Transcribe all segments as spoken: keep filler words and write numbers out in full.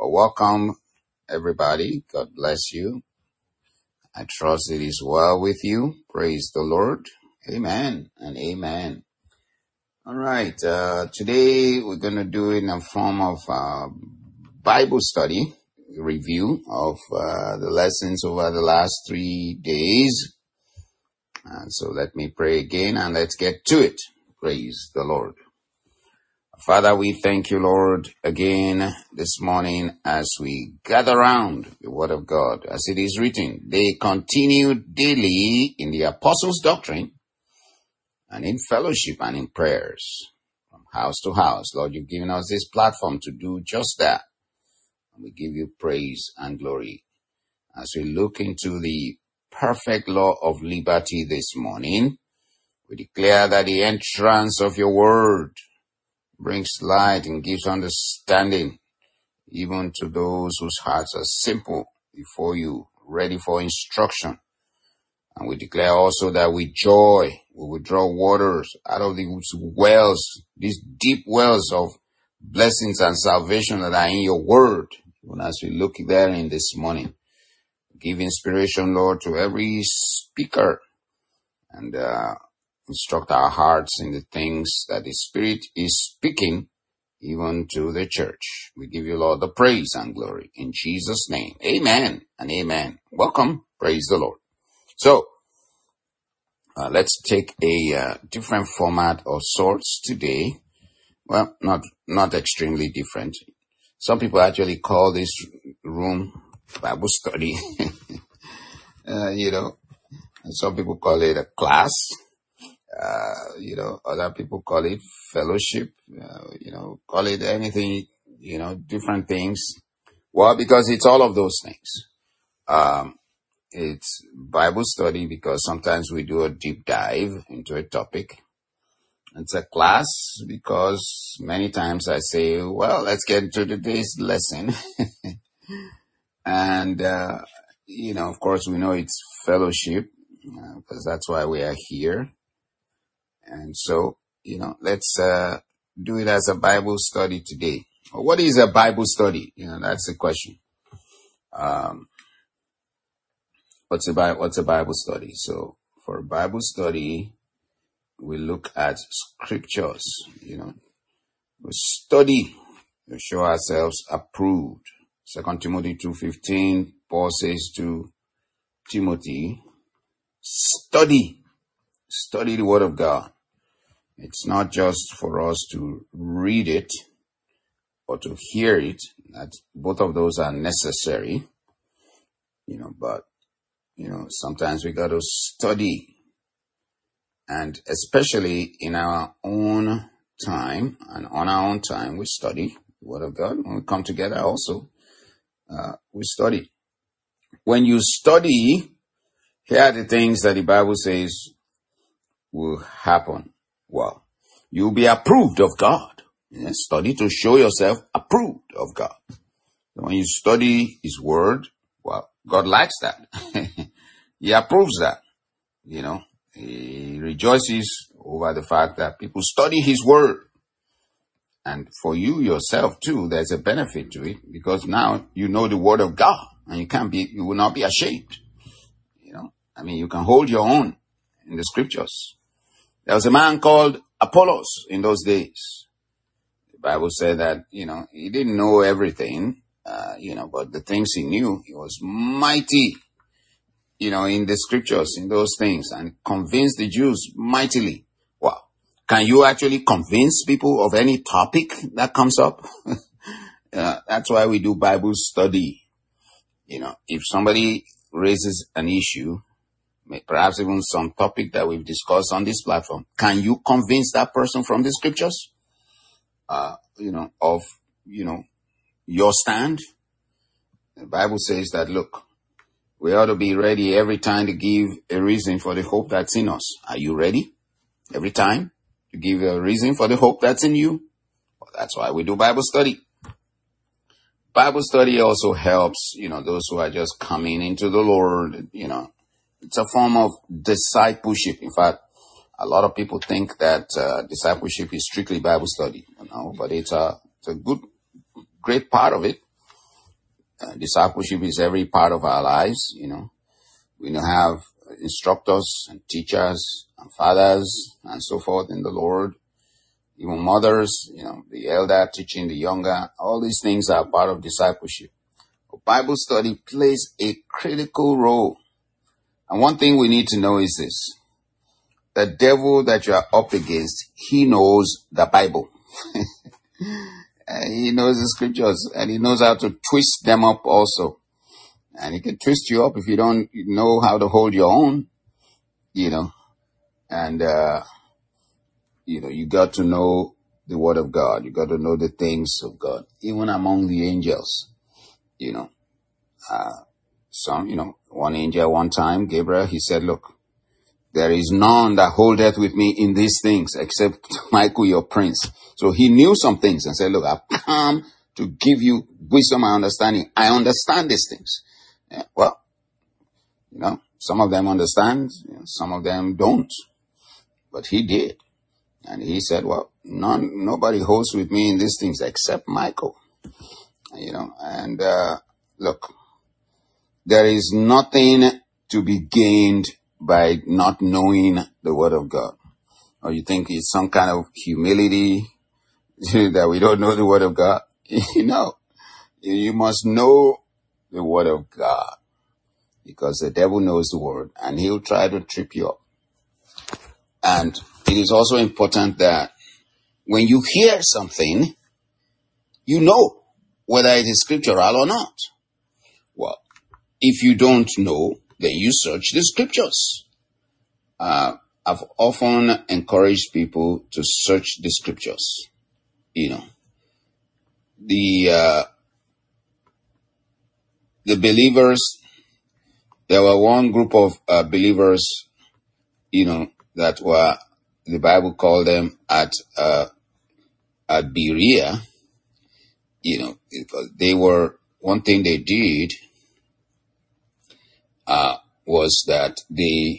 Well, welcome, everybody. God bless you. I trust it is well with you. Praise the Lord. Amen and amen. All right. Uh, today we're going to do it in a form of uh, Bible study review of uh, the lessons over the last three days. And so let me pray again and let's get to it. Praise the Lord. Father, we thank you, Lord, again this morning as we gather around the Word of God. As it is written, they continue daily in the apostles' doctrine and in fellowship and in prayers from house to house. Lord, you've given us this platform to do just that. And we give you praise and glory. As we look into the perfect law of liberty this morning, we declare that the entrance of your Word brings light and gives understanding even to those whose hearts are simple before you, ready for instruction. And we declare also that with joy we will draw waters out of these wells, these deep wells of blessings and salvation that are in your word. Even as we look there in this morning, give inspiration, Lord, to every speaker and uh instruct our hearts in the things that the Spirit is speaking even to the church. We give you, Lord, the praise and glory in Jesus' name. Amen and amen. Welcome. Praise the Lord. So, uh, let's take a uh, different format of sorts today. Well, not, not extremely different. Some people actually call this room Bible study. uh, you know, and some people call it a class. Uh, you know, other people call it fellowship, uh, you know, call it anything, you know, different things. Well, because it's all of those things. Um, it's Bible study because sometimes we do a deep dive into a topic. It's a class because many times I say, well, let's get into today's lesson. and, uh, you know, of course we know it's fellowship uh, because that's why we are here. And so, you know, let's uh, do it as a Bible study today. What is a Bible study? You know, that's the question. Um, what's a Bible, what's a Bible study? So for a Bible study, we look at scriptures, you know, we study to show ourselves approved. Second Timothy two fifteen, Paul says to Timothy, study, study the word of God. It's not just for us to read it or to hear it. That both of those are necessary, you know, but, you know, sometimes we got to study. And especially in our own time and on our own time, we study the Word of God. When we come together also, uh, we study. When you study, here are the things that the Bible says will happen. Well, you'll be approved of God. Yes, study to show yourself approved of God. When you study His Word, well, God likes that. He approves that. You know, He rejoices over the fact that people study His Word. And for you yourself too, there's a benefit to it because now you know the Word of God and you can't be, you will not be ashamed. You know, I mean, you can hold your own in the scriptures. There was a man called Apollos in those days. The Bible said that, you know, he didn't know everything, uh, you know, but the things he knew, he was mighty, you know, in the scriptures, in those things, and convinced the Jews mightily. Wow. Can you actually convince people of any topic that comes up? uh, that's why we do Bible study. You know, if somebody raises an issue, perhaps even some topic that we've discussed on this platform, can you convince that person from the scriptures, uh, you know, of, you know, your stand? The Bible says that, look, we ought to be ready every time to give a reason for the hope that's in us. Are you ready? Every time to give a reason for the hope that's in you? Well, that's why we do Bible study. Bible study also helps, you know, those who are just coming into the Lord, you know, it's a form of discipleship. In fact, a lot of people think that uh, discipleship is strictly Bible study, you know, but it's a, it's a good, great part of it. Uh, discipleship is every part of our lives, you know. We now have instructors and teachers and fathers and so forth in the Lord, even mothers, you know, the elder teaching the younger. All these things are part of discipleship. But Bible study plays a critical role. And one thing we need to know is this. The devil that you are up against, he knows the Bible. He knows the scriptures, and he knows how to twist them up also. And he can twist you up if you don't know how to hold your own, you know. And, uh, you know, you got to know the word of God. You got to know the things of God, even among the angels, you know. Uh, some, you know, one angel one time, Gabriel, he said, look, there is none that holdeth with me in these things except Michael, your prince. So he knew some things and said, look, I've come to give you wisdom and understanding. I understand these things. Yeah, well, you know, some of them understand, you know, some of them don't. But he did. And he said, well, none, nobody holds with me in these things except Michael. You know, and uh, look, there is nothing to be gained by not knowing the word of God. Or you think it's some kind of humility that we don't know the word of God? You know, you must know the word of God, because the devil knows the word and he'll try to trip you up. And it is also important that when you hear something, you know whether it is scriptural or not. Well, if you don't know, then you search the scriptures. Uh, I've often encouraged people to search the scriptures. You know, the uh, the believers, there were one group of uh, believers, you know, that were, the Bible called them at uh, at Berea. You know, because they were, one thing they did uh, was that they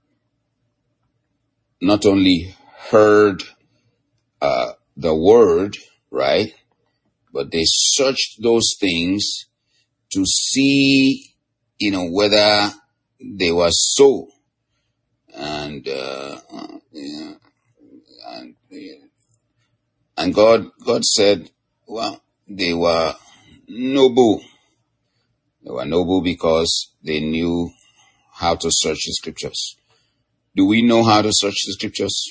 not only heard uh, the word, right, but they searched those things to see, you know, whether they were so. And, uh, uh, yeah, and, yeah. and God, God said, well, they were noble. They were noble because they knew how to search the scriptures. Do we know how to search the scriptures?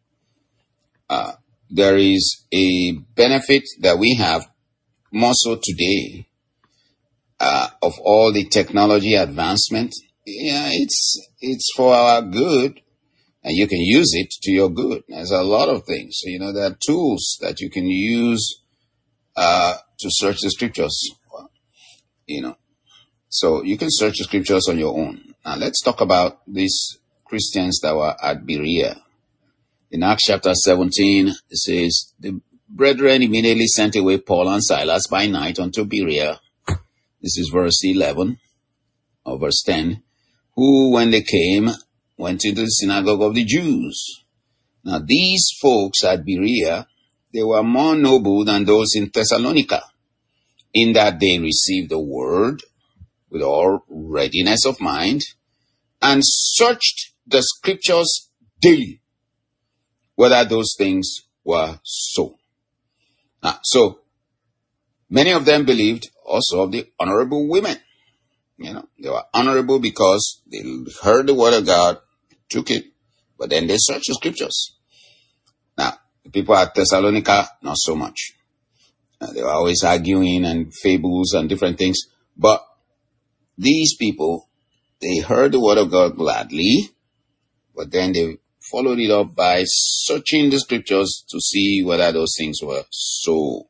Uh, there is a benefit that we have, more so today, uh, of all the technology advancement. Yeah, it's, it's for our good, and you can use it to your good. There's a lot of things, you know, there are tools that you can use, uh, to search the scriptures, you know. So you can search the scriptures on your own. Now let's talk about these Christians that were at Berea. In Acts chapter seventeen, it says, the brethren immediately sent away Paul and Silas by night unto Berea. This is verse eleven, or verse ten. Who, when they came, went into the synagogue of the Jews. Now these folks at Berea, they were more noble than those in Thessalonica, in that they received the word with all readiness of mind, and searched the scriptures daily, whether those things were so. Now, so, many of them believed also of the honorable women. You know, they were honorable because they heard the word of God, took it, but then they searched the scriptures. Now, the people at Thessalonica, not so much. Uh, they were always arguing and fables and different things, but these people, they heard the word of God gladly, but then they followed it up by searching the scriptures to see whether those things were so.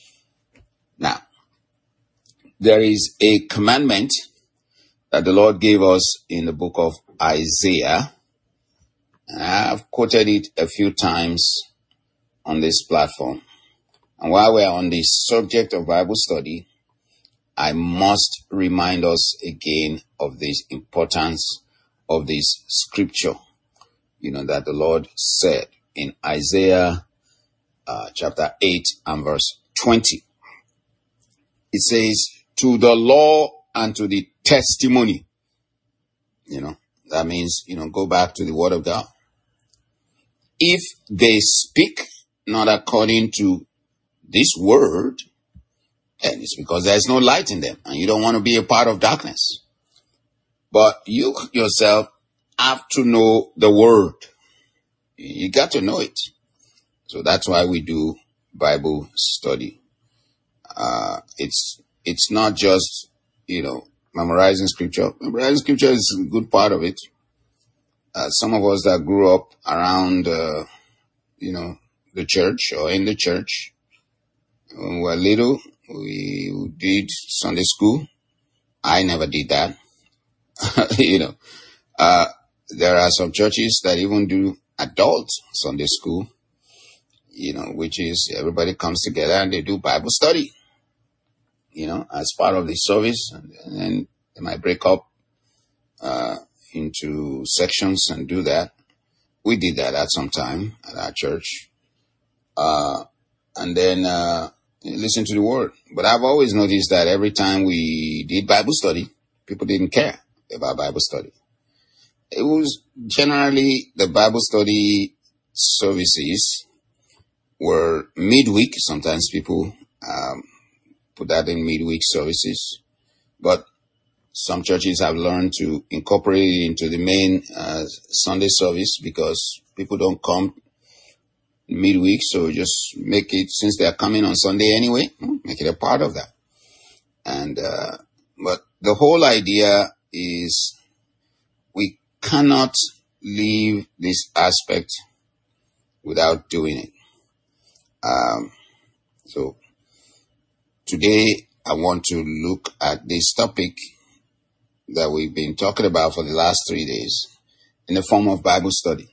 Now, there is a commandment that the Lord gave us in the book of Isaiah. And I've quoted it a few times on this platform. And while we're on the subject of Bible study, I must remind us again of the importance of this scripture, you know, that the Lord said in Isaiah uh, chapter eight and verse twenty. It says, to the law and to the testimony. You know, that means, you know, go back to the word of God. If they speak not according to this word, then it's because there's no light in them and you don't want to be a part of darkness. But you yourself have to know the word. You got to know it. So that's why we do Bible study. Uh, it's, it's not just, you know, memorizing scripture. Memorizing scripture is a good part of it. Uh, some of us that grew up around, uh, you know, the church or in the church, when we were little, we did Sunday school. I never did that. you know, uh, there are some churches that even do adult Sunday school, you know, which is everybody comes together and they do Bible study, you know, as part of the service. And then they might break up, uh, into sections and do that. We did that at some time at our church. Uh, and then, uh, listen to the word. But I've always noticed that every time we did Bible study, people didn't care about Bible study. It was generally the Bible study services were midweek. Sometimes people, um, put that in midweek services, but some churches have learned to incorporate it into the main uh, Sunday service because people don't come midweek. So just make it, since they are coming on Sunday anyway, make it a part of that. And, uh, but the whole idea is we cannot leave this aspect without doing it. Um, so today I want to look at this topic that we've been talking about for the last three days in the form of Bible study.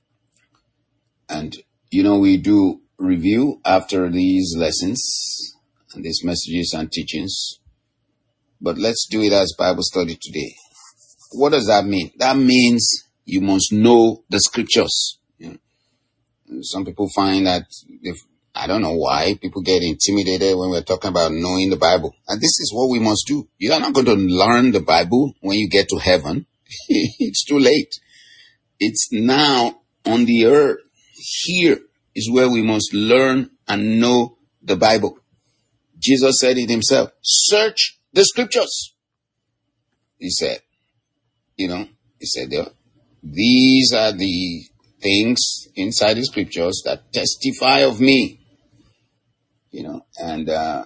And, you know, we do review after these lessons and these messages and teachings, but let's do it as Bible study today. What does that mean? That means you must know the scriptures. You know, some people find that if, I don't know why people get intimidated when we're talking about knowing the Bible. And this is what we must do. You are not going to learn the Bible when you get to heaven. It's too late. It's now on the earth. Here is where we must learn and know the Bible. Jesus said it himself. Search the scriptures. He said, you know, he said, these are the things inside the scriptures that testify of me. You know, and uh,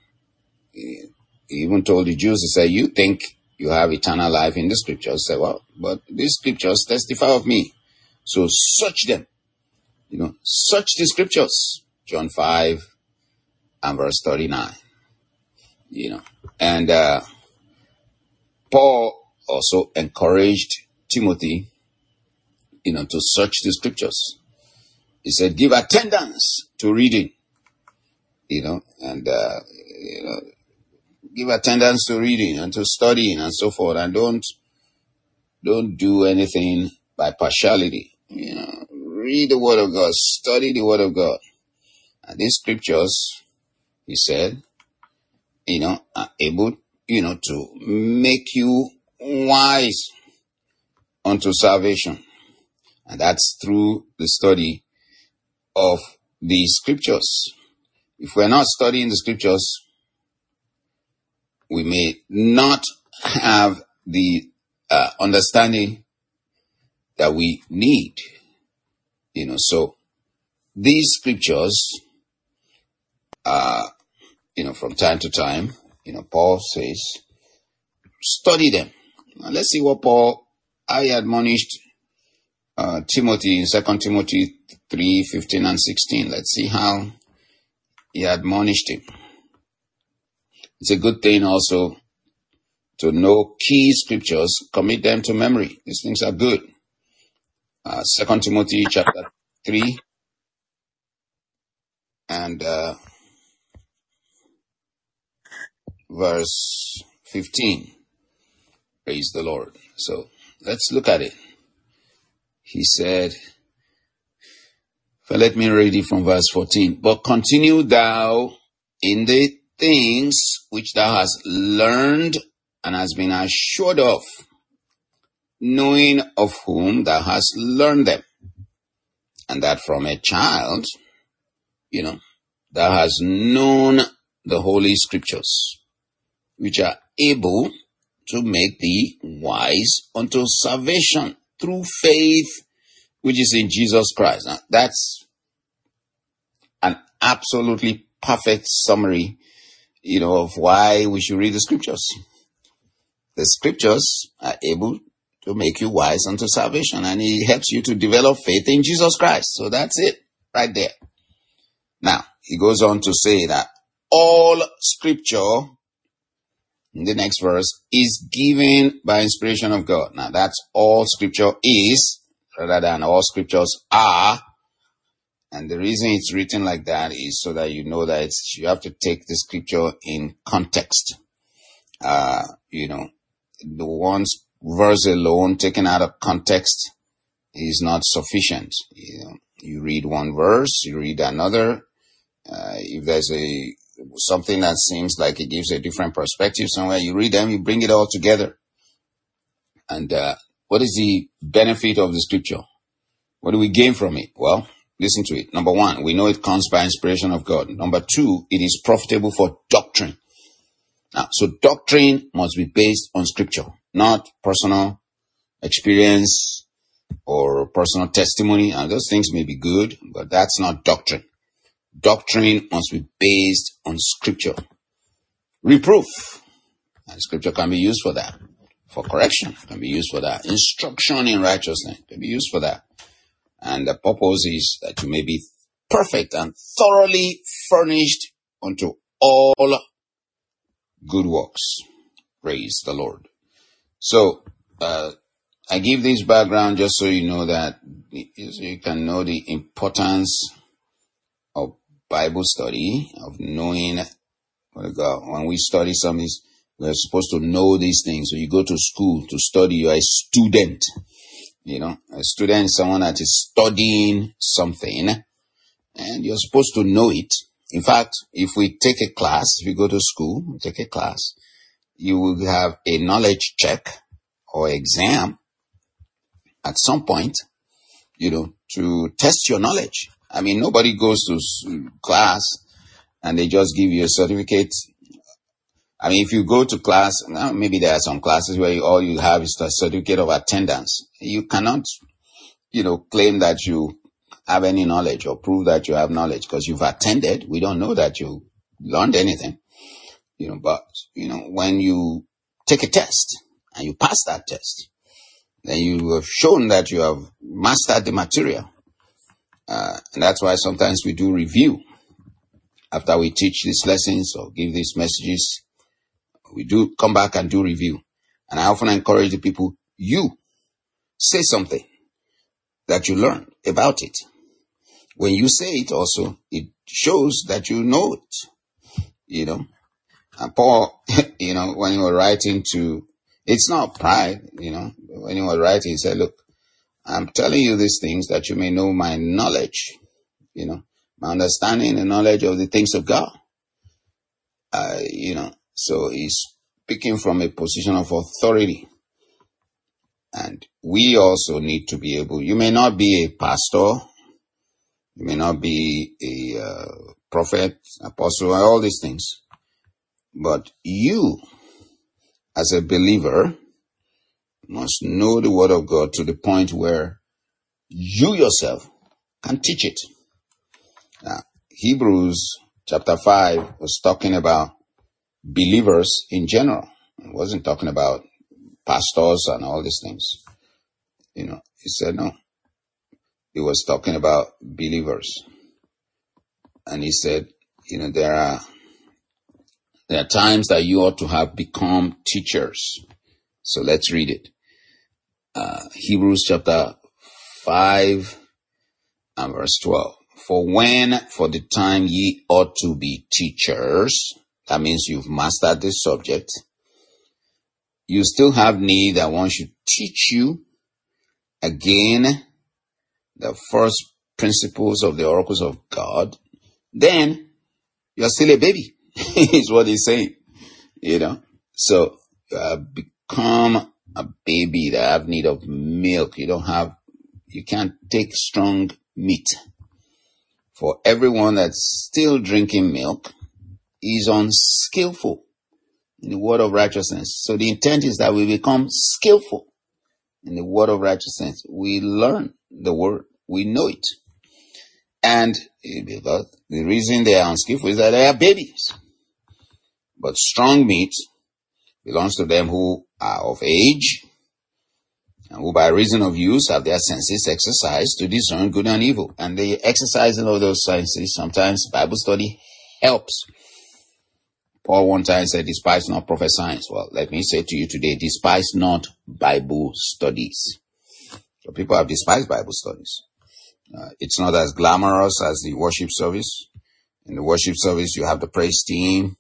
he even told the Jews, he said, you think you have eternal life in the scriptures. Say, well, but these scriptures testify of me. So search them. You know, search the scriptures. John five and verse thirty-nine. You know, and uh, Paul also encouraged Timothy, you know, to search the scriptures. He said, give attendance to reading. You know, and, uh, you know, give attendance to reading and to studying and so forth. And don't, don't do anything by partiality. You know, read the word of God, study the word of God. And these scriptures, he said, you know, are able, you know, to make you wise unto salvation. And that's through the study of the scriptures. If we're not studying the scriptures, we may not have the uh, understanding that we need. You know, so these scriptures, uh, you know, from time to time, you know, Paul says, study them. Now, let's see what Paul, I admonished uh, Timothy in Second Timothy three, fifteen and sixteen. Let's see how he admonished him. It's a good thing also to know key scriptures, commit them to memory. These things are good. Uh, Second Timothy chapter three and uh, verse fifteen. Praise the Lord. So let's look at it. He said, let me read it from verse fourteen. But continue thou in the things which thou hast learned and hast been assured of, knowing of whom thou hast learned them, and that from a child, you know, thou hast known the Holy Scriptures, which are able to make thee wise unto salvation through faith, which is in Jesus Christ. Now, that's an absolutely perfect summary, you know, of why we should read the Scriptures. The Scriptures are able to make you wise unto salvation, and it helps you to develop faith in Jesus Christ. So that's it right there. Now, he goes on to say that all Scripture, in the next verse, is given by inspiration of God. Now, that's all Scripture is, rather than all Scriptures are. And the reason it's written like that is so that you know that it's, you have to take the Scripture in context. Uh, you know, the one verse alone taken out of context is not sufficient. You know, you read one verse, you read another. Uh, if there's a something that seems like it gives a different perspective somewhere, you read them, you bring it all together. And uh, what is the benefit of the Scripture? What do we gain from it? Well, listen to it. Number one, we know it comes by inspiration of God. Number two, it is profitable for doctrine. Now, so doctrine must be based on Scripture, not personal experience or personal testimony. And those things may be good, but that's not doctrine. Doctrine must be based on Scripture. Reproof. And Scripture can be used for that. For correction, can be used for that. Instruction in righteousness can be used for that. And the purpose is that you may be perfect and thoroughly furnished unto all good works. Praise the Lord. So, uh, I give this background just so you know that, so you can know the importance of Bible study, of knowing what God. When we study something, we're supposed to know these things. So you go to school to study, you're a student. You know, a student is someone that is studying something, and you're supposed to know it. In fact, if we take a class, if you go to school, take a class, you will have a knowledge check or exam at some point, you know, to test your knowledge. I mean, nobody goes to class and they just give you a certificate. I mean, if you go to class, maybe there are some classes where you, all you have is a certificate of attendance. You cannot, you know, claim that you have any knowledge or prove that you have knowledge because you've attended. We don't know that you learned anything, you know, but, you know, when you take a test and you pass that test, then you have shown that you have mastered the material. Uh, and that's why sometimes we do review after we teach these lessons or give these messages. We do come back and do review. And I often encourage the people, you say something that you learned about it. When you say it also, it shows that you know it, you know. And Paul, you know, when he was writing to, it's not pride, you know, when he was writing, he said, look, I'm telling you these things that you may know my knowledge, you know, my understanding and knowledge of the things of God. Uh, you know, so he's speaking from a position of authority. And we also need to be able, you may not be a pastor, you may not be a uh, prophet, apostle, all these things, but you, as a believer, must know the Word of God to the point where you yourself can teach it. Now, Hebrews chapter five was talking about believers in general. It wasn't talking about pastors and all these things. You know, he said no. He was talking about believers. And he said, you know, there are there are times that you ought to have become teachers. So let's read it. Uh, Hebrews chapter five and verse twelve. For when, for the time ye ought to be teachers, that means you've mastered this subject, you still have need that one should teach you again the first principles of the oracles of God, then you're still a baby. is what he's saying, you know. So uh, become a baby that have need of milk. You don't have, you can't take strong meat. For everyone that's still drinking milk is unskillful in the word of righteousness. So the intent is that we become skillful in the word of righteousness. We learn the word. We know it. And because the reason they are unskillful is that they are babies. But strong meat belongs to them who are of age and who by reason of use have their senses exercised to discern good and evil. And the exercising of those senses, sometimes Bible study helps. Paul one time said, despise not prophesying. Well, let me say to you today, despise not Bible studies. So people have despised Bible studies. Uh, it's not as glamorous as the worship service. In the worship service, you have the praise team.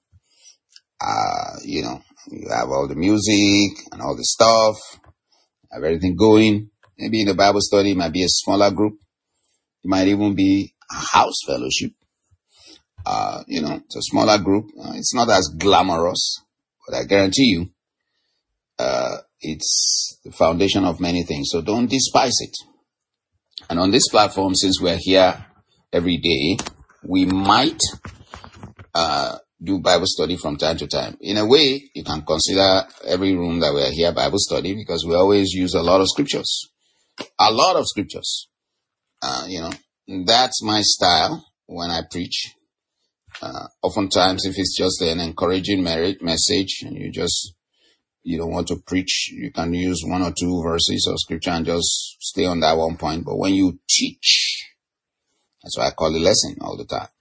Uh, you know, you have all the music and all the stuff, have everything going. Maybe in the Bible study, it might be a smaller group. It might even be a house fellowship. Uh, you know, it's a smaller group. Uh, it's not as glamorous, but I guarantee you, uh, it's the foundation of many things. So don't despise it. And on this platform, since we're here every day, we might uh, do Bible study from time to time. In a way, you can consider every room that we're here Bible study because we always use a lot of scriptures. A lot of scriptures. Uh, you know, that's my style when I preach. Uh, oftentimes, if it's just an encouraging merit message and you just, you don't want to preach, you can use one or two verses of scripture and just stay on that one point. But when you teach, that's why I call it lesson all the time.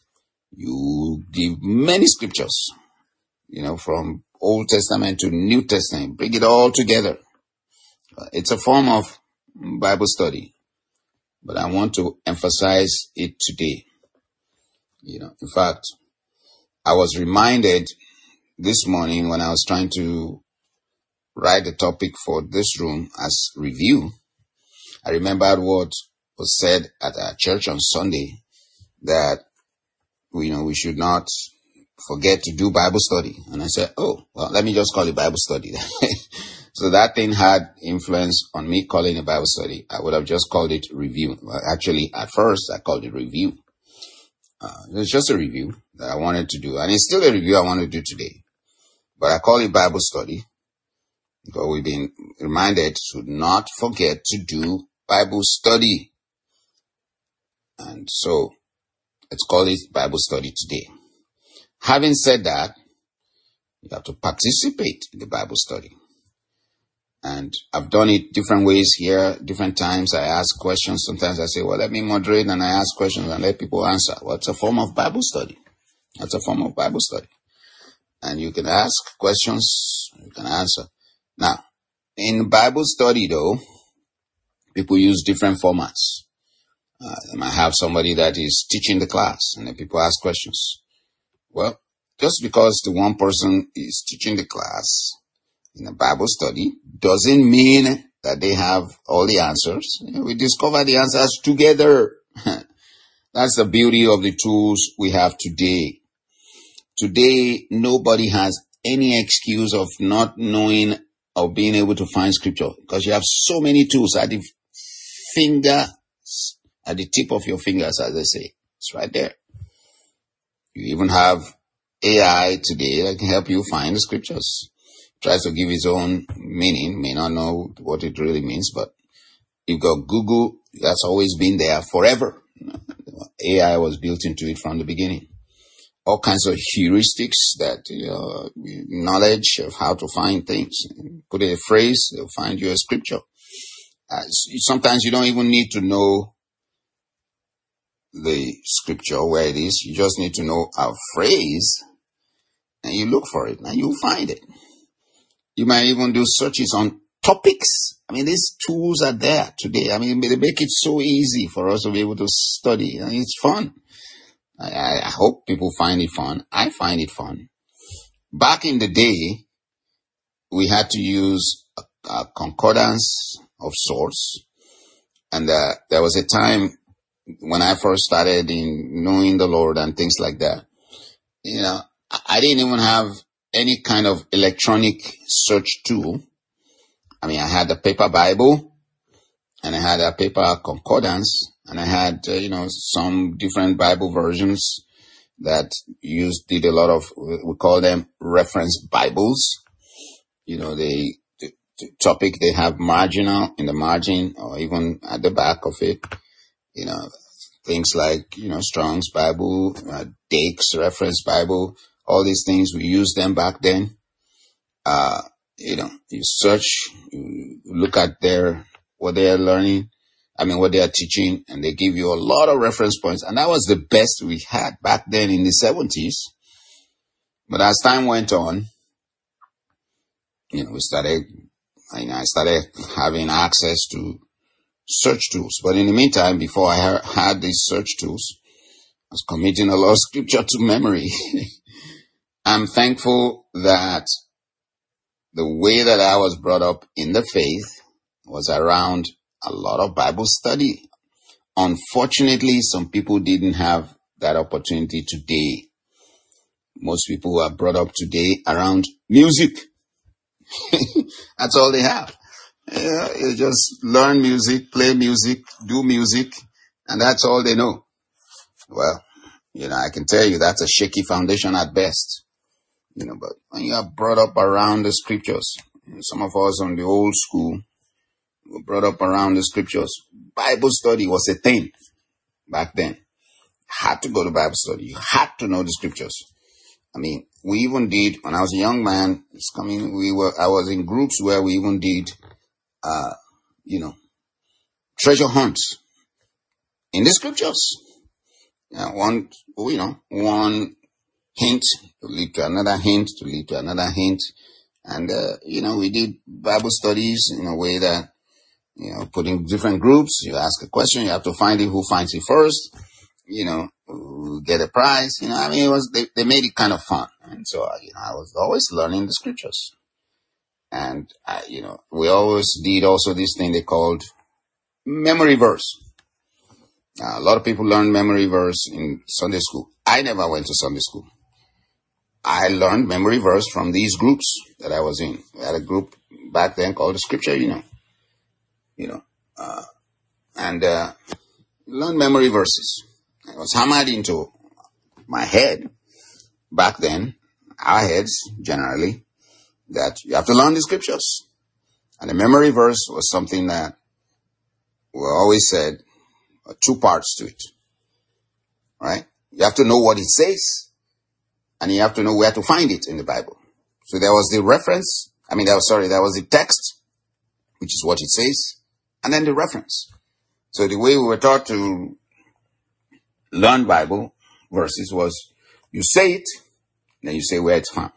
You give many scriptures, you know, from Old Testament to New Testament, bring it all together. It's a form of Bible study, but I want to emphasize it today. You know, in fact, I was reminded this morning when I was trying to write the topic for this room as review. I remembered what was said at our church on Sunday that, you know, we should not forget to do Bible study. And I said, oh, well, let me just call it Bible study. So that thing had influence on me calling it Bible study. I would have just called it review. Well, actually, at first, I called it review. Uh, it was just a review that I wanted to do. And it's still a review I want to do today. But I call it Bible study because we've been reminded to not forget to do Bible study. And so let's call it Bible study today. Having said that, you have to participate in the Bible study. And I've done it different ways here, different times. I ask questions. Sometimes I say, well, let me moderate, and I ask questions and let people answer. Well, it's a form of Bible study. That's a form of Bible study. And you can ask questions, you can answer. Now, in Bible study, though, people use different formats. Uh, they might have somebody that is teaching the class, and then people ask questions. Well, just because the one person is teaching the class in a Bible study doesn't mean that they have all the answers. We discover the answers together. That's the beauty of the tools we have today. Today, nobody has any excuse of not knowing or being able to find scripture because you have so many tools at the finger, at the tip of your fingers, as they say. It's right there. You even have A I today that can help you find the scriptures. Tries to give its own meaning, may not know what it really means, but you've got Google, that's always been there forever. A I was built into it from the beginning. All kinds of heuristics that, you know, knowledge of how to find things. Put a phrase, they'll find you a scripture. Uh, sometimes you don't even need to know the scripture where it is. You just need to know a phrase and you look for it and you'll find it. You might even do searches on topics. I mean, these tools are there today. I mean, they make it so easy for us to be able to study. I mean, it's fun. I, I hope people find it fun. I find it fun. Back in the day, we had to use a, a concordance of sorts. And uh, there was a time when I first started in knowing the Lord and things like that. You know, I didn't even have any kind of electronic search tool. I mean, I had the paper Bible, and I had a paper concordance, and I had, uh, you know, some different Bible versions that used, did a lot of, we call them reference Bibles. You know, they, the, the topic, they have marginal in the margin or even at the back of it. You know, things like, you know, Strong's Bible, uh, Dake's Reference Bible, all these things, we used them back then. Uh, you know, you search, you look at their, what they are learning, I mean, what they are teaching, and they give you a lot of reference points. And that was the best we had back then in the seventies. But as time went on, you know, we started, you know, I started having access to search tools. But in the meantime, before I had these search tools, I was committing a lot of scripture to memory. I'm thankful that the way that I was brought up in the faith was around a lot of Bible study. Unfortunately, some people didn't have that opportunity today. Most people who are brought up today around music. That's all they have. Yeah, you just learn music, play music, do music, and that's all they know. Well, you know, I can tell you that's a shaky foundation at best. You know, but when you are brought up around the scriptures, some of us on the old school were brought up around the scriptures. Bible study was a thing back then. Had to go to Bible study. You had to know the scriptures. I mean, we even did, when I was a young man, it's coming, we were, I was in groups where we even did, uh, you know, treasure hunts in the scriptures. Uh, one, you know, one hint to lead to another hint to lead to another hint. And, uh, you know, we did Bible studies in a way that, you know, put in different groups. You ask a question, you have to find it, who finds it first, you know, who get a prize. You know, I mean, it was, they, they made it kind of fun. And so, you know, I was always learning the scriptures. And, I, you know, we always did also this thing they called memory verse. Now, a lot of people learn memory verse in Sunday school. I never went to Sunday school. I learned memory verse from these groups that I was in. We had a group back then called the Scripture, you know, you know, uh, and, uh, learned memory verses. It was hammered into my head back then, our heads generally, that you have to learn the scriptures. And the memory verse was something that we always said, uh, two parts to it, right? You have to know what it says, and you have to know where to find it in the Bible. So there was the reference, I mean, that was, sorry, that was the text, which is what it says, and then the reference. So the way we were taught to learn Bible verses was you say it, then you say where it's found.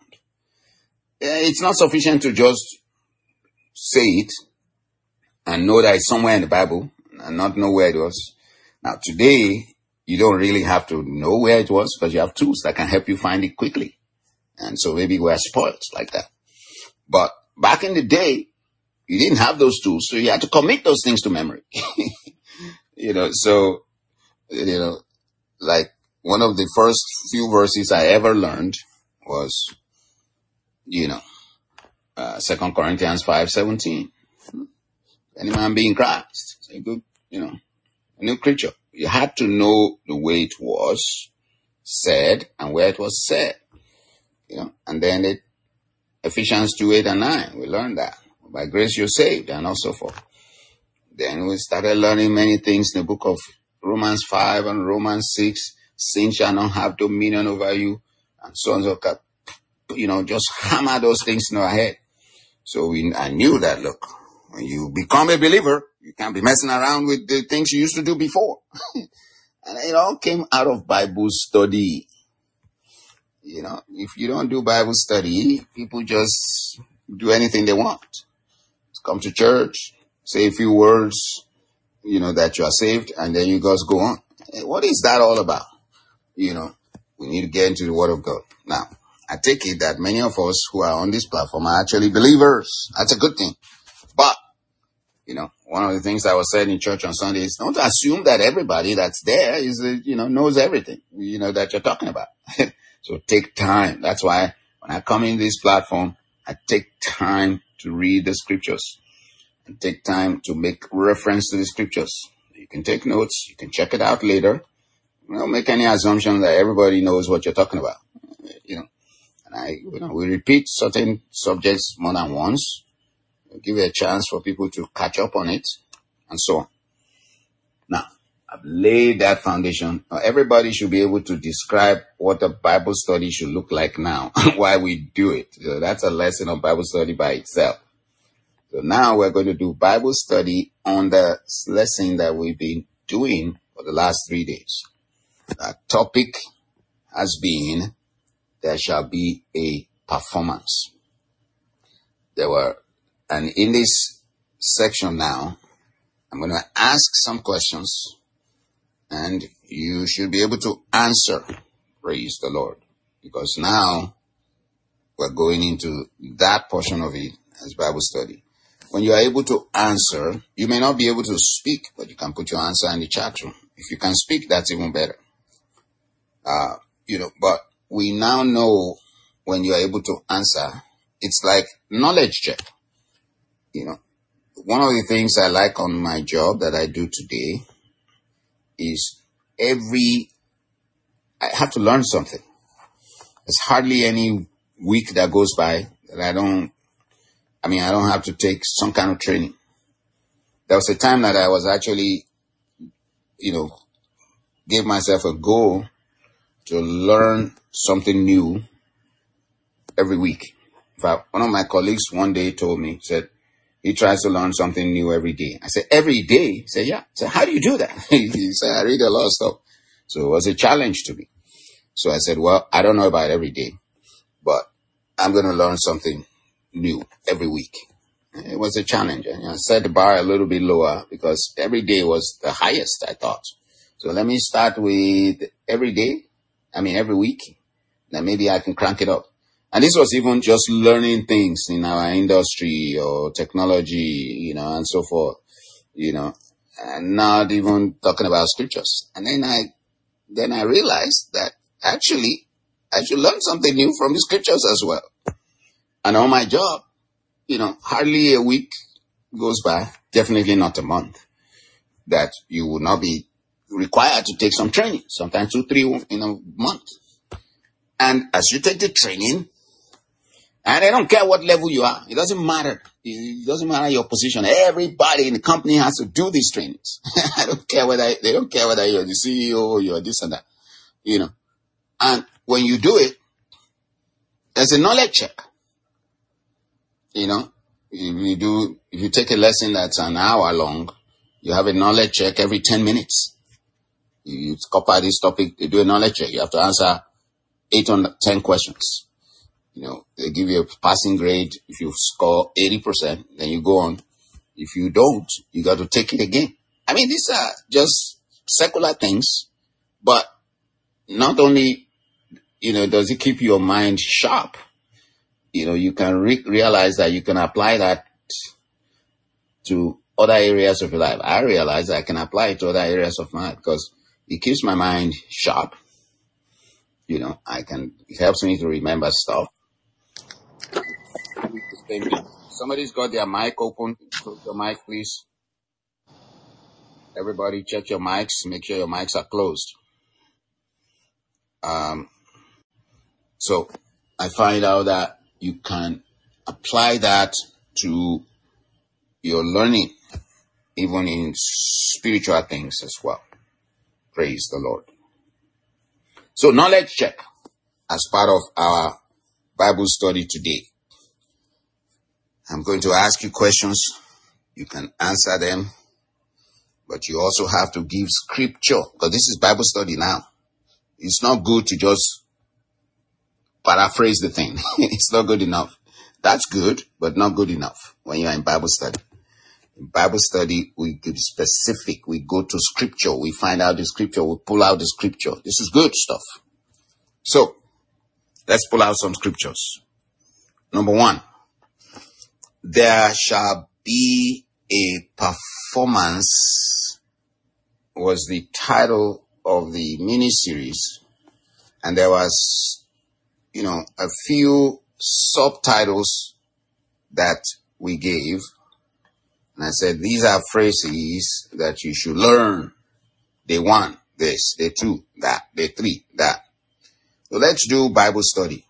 It's not sufficient to just say it and know that it's somewhere in the Bible and not know where it was. Now, today, you don't really have to know where it was because you have tools that can help you find it quickly. And so maybe we're spoiled like that. But back in the day, you didn't have those tools, so you had to commit those things to memory. You know, so, you know, like one of the first few verses I ever learned was, you know, uh, Second Corinthians five seventeen. Any man be in Christ, it's a good, you know, a new creature. You had to know the way it was said and where it was said, you know, and then it, Ephesians two, eight and nine, we learned that. By grace you're saved, and so forth. Then we started learning many things in the book of Romans five and Romans six. Sin shall not have dominion over you, and so on and so forth. You know, just hammer those things in our head. So we, I knew that, look, when you become a believer, you can't be messing around with the things you used to do before. And it all came out of Bible study. You know, if you don't do Bible study, people just do anything they want. Come to church, say a few words, you know, that you are saved, and then you guys go on. What is that all about? You know, we need to get into the Word of God. Now, I take it that many of us who are on this platform are actually believers. That's a good thing. But, you know, one of the things that was said in church on Sunday is don't assume that everybody that's there is, uh, you know, knows everything, you know, that you're talking about. So So take time. That's why when I come in this platform, I take time to read the scriptures and take time to make reference to the scriptures. You can take notes. You can check it out later. Don't make any assumption that everybody knows what you're talking about. You know, and I, you know, we repeat certain subjects more than once. We'll give it a chance for people to catch up on it and so on. Now, I've laid that foundation. Now, everybody should be able to describe what a Bible study should look like now, why we do it. So that's a lesson on Bible study by itself. So now we're going to do Bible study on the lesson that we've been doing for the last three days. The topic has been, there shall be a performance. There were, and in this section now, I'm going to ask some questions and you should be able to answer. Praise the Lord. Because now we're going into that portion of it as Bible study. When you are able to answer, you may not be able to speak, but you can put your answer in the chat room. If you can speak, that's even better. Uh, you know, but we now know when you are able to answer, it's like knowledge check. You know, one of the things I like on my job that I do today is every, I have to learn something. There's hardly any week that goes by that I don't, I mean, I don't have to take some kind of training. There was a time that I was actually, you know, gave myself a goal to learn something new every week. In fact, one of my colleagues one day told me, said, he tries to learn something new every day. I said, every day? He said, yeah. I said, how do you do that? He said, I read a lot of stuff. So it was a challenge to me. So I said, well, I don't know about every day, but I'm going to learn something new every week. It was a challenge. I set the bar a little bit lower because every day was the highest, I thought. So let me start with every day. I mean, every week. Then maybe I can crank it up. And this was even just learning things in our industry or technology, you know, and so forth, you know, and not even talking about scriptures. And then I, then I realized that actually I should learn something new from the scriptures as well. And on my job, you know, hardly a week goes by, definitely not a month, that you will not be required to take some training, sometimes two, three in a month. And as you take the training, and I don't care what level you are, it doesn't matter. It doesn't matter your position. Everybody in the company has to do these trainings. I don't care whether, they don't care whether you're the C E O or you're this and that, you know. And when you do it, there's a knowledge check. You know, if you do, if you take a lesson that's an hour long, you have a knowledge check every ten minutes. You cover this topic, you do a knowledge check. You have to answer eight or ten questions. You know, they give you a passing grade. If you score eighty percent, then you go on. If you don't, you got to take it again. I mean, these are just secular things, but not only, you know, does it keep your mind sharp, you know, you can re- realize that you can apply that to other areas of your life. I realize that I can apply it to other areas of my life because it keeps my mind sharp. You know, I can, it helps me to remember stuff. Somebody's got their mic open. Close your mic, please. Everybody check your mics. Make sure your mics are closed. Um, so I find out that you can apply that to your learning, even in spiritual things as well. Praise the Lord. So knowledge check as part of our Bible study today. I'm going to ask you questions. You can answer them, but you also have to give scripture because this is Bible study now. It's not good to just paraphrase the thing. It's not good enough. That's good, but not good enough when you're in Bible study. In Bible study, we get specific. We go to scripture. We find out the scripture. We pull out the scripture. This is good stuff. So let's pull out some scriptures. Number one, there shall be a performance was the title of the mini-series. And there was you know, a few subtitles that we gave. And I said, these are phrases that you should learn. Day one, this. Day two, that. Day three, that. So let's do Bible study.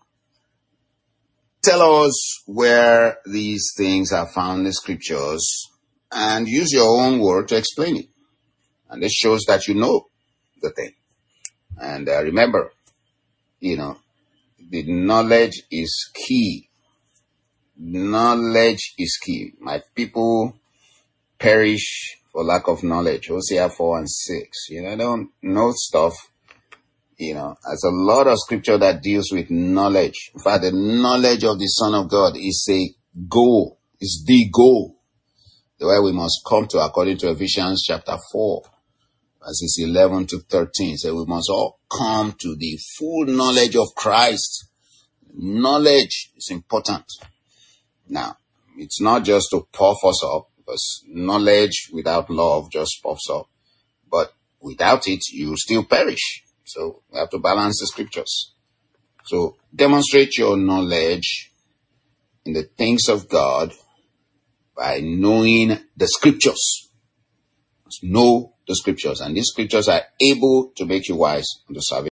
Tell us where these things are found in the scriptures and use your own word to explain it. And this shows that you know the thing. And uh, remember, you know, the knowledge is key. Knowledge is key. My people perish for lack of knowledge. Hosea four and six. You know, I don't know stuff. You know, there's a lot of scripture that deals with knowledge. In fact, the knowledge of the Son of God is a goal. It's the goal. The way we must come to, according to Ephesians chapter four, verses eleven to thirteen. So we must all come to the full knowledge of Christ. Knowledge is important. Now, it's not just to puff us up, because knowledge without love just puffs up. But without it, you still perish. So we have to balance the scriptures. So demonstrate your knowledge in the things of God by knowing the scriptures. Know the scriptures. And these scriptures are able to make you wise unto salvation.